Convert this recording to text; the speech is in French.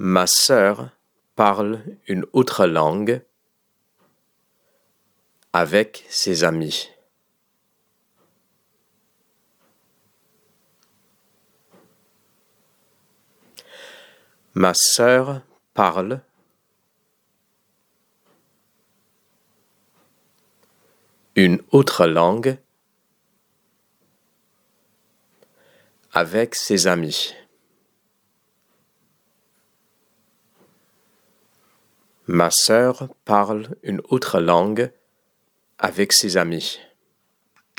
Ma sœur parle une autre langue avec ses amis. Ma sœur parle une autre langue avec ses amis. Ma sœur parle une autre langue avec ses amis.